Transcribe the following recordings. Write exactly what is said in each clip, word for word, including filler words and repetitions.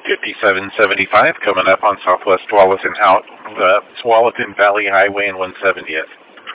fifty-seven seventy-five coming up on Southwest Tualatin, the Tualatin Valley Highway and one seventieth.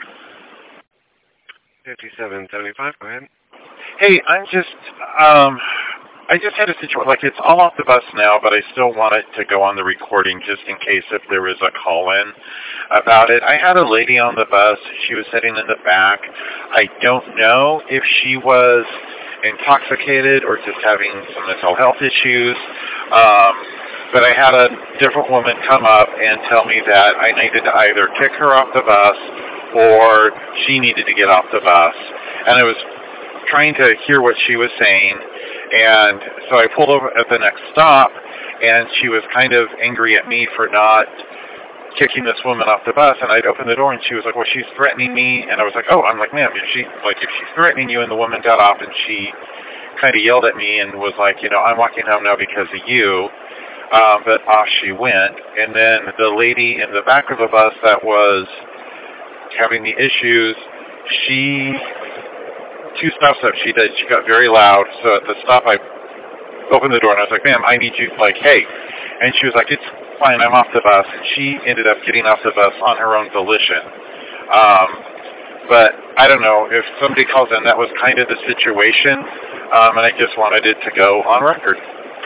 fifty-seven seventy-five, go ahead. Hey, I'm just, um, I just had a situation, like it's all off the bus now, but I still want it to go on the recording just in case if there was a call-in about it. I had a lady on the bus. She was sitting in the back. I don't know if she was intoxicated or just having some mental health issues. Um, but I had a different woman come up and tell me that I needed to either kick her off the bus or she needed to get off the bus. And I was trying to hear what she was saying. And so I pulled over at the next stop, and she was kind of angry at me for not kicking this woman off the bus. And I'd opened the door, and she was like, well, she's threatening me. And I was like, oh, I'm like, ma'am, if she, like, if she's threatening you, and the woman got off, and she kind of yelled at me and was like, you know, I'm walking home now because of you. Um, but off she went. And then the lady in the back of the bus that was having the issues, she... two stops up she did, she got very loud, so at the stop I opened the door and I was like, ma'am, I need you, like, hey. And she was like, it's fine, I'm off the bus. And she ended up getting off the bus on her own volition. Um, but I don't know, if somebody calls in, that was kind of the situation, um, and I just wanted it to go on record.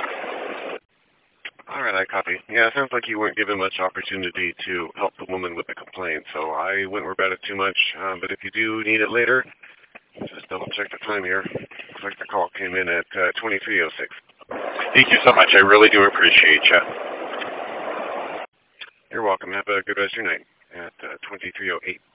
All right, I copy. Yeah, it sounds like you weren't given much opportunity to help the woman with the complaint, so I wouldn't worry about it too much. Um, but if you do need it later, just double check the time here. Looks like the call came in at uh, twenty-three oh six. Thank you so much. I really do appreciate you. You're welcome. Have a good rest of your night at uh, twenty-three oh eight.